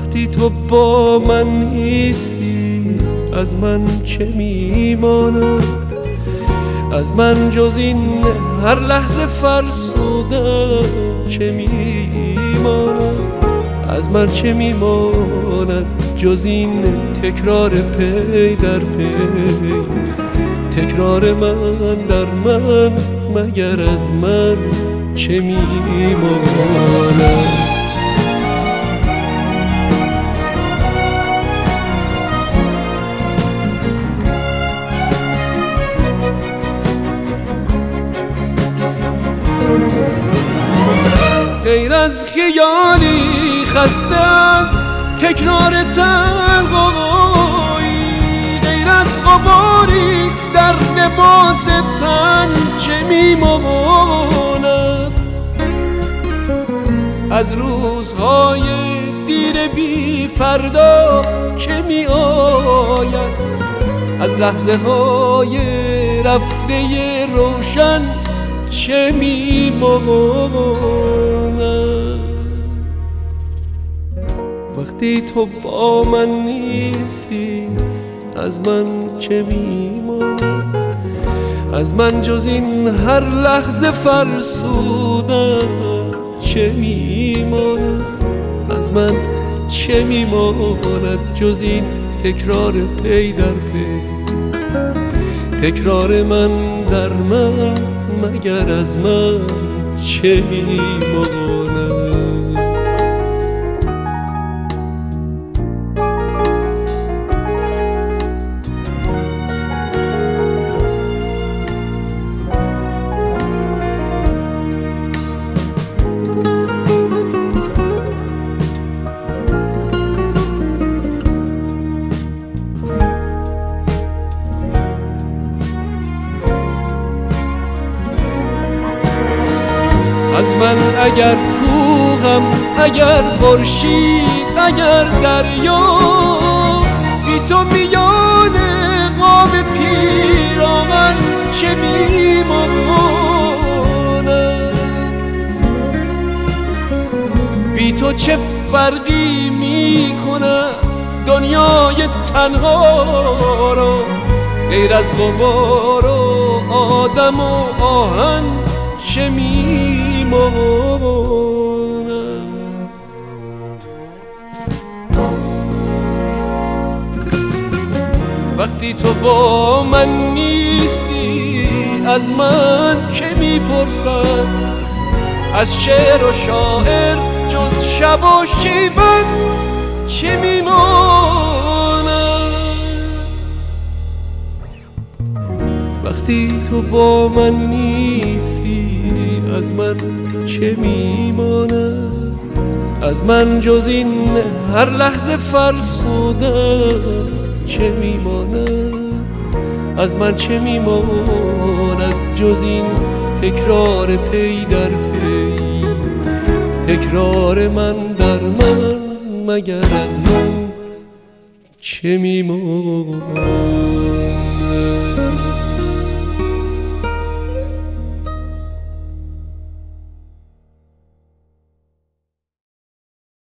وقتی تو با من نیستی از من چه میماند؟ از من جز این هر لحظه فرسودم چه میماند؟ از من چه میماند جز این تکرار پی در پی؟ تکرار من در من، مگر از من چه میماند؟ غیر از خیالی خسته از تکرار تنهایی، غیر از غباری در لباس تن چه میماند؟ از روزهای دیر بی فردا که می آید، از لحظه های رفته روشن چه میماند؟ وقتی تو با من نیستی از من چه میماند؟ از من جز این هر لحظه فرسودن چه میماند؟ از من چه میماند جز این تکرار پی در پی؟ تکرار من در من، مگر از من چه میماند؟ از من اگر کوهم، اگر خورشید، اگر دریا، بی تو میان قاب پیراهن چه میماند؟ بی تو چه فرقی میکند دنیای تنها را؟ غیر از غبار و آدم و آهن چه میماند؟ وقتی تو با من نیستی از من که میپرسد؟ از شعر و شاعر جز شب و شیون چه میماند؟ وقتی تو با من نیستی از من چه میماند؟ از من جز این هر لحظه فرسودن چه میماند؟ از من چه میماند جز این تکرار پی در پی؟ تکرار من در من، مگر از من چه میماند؟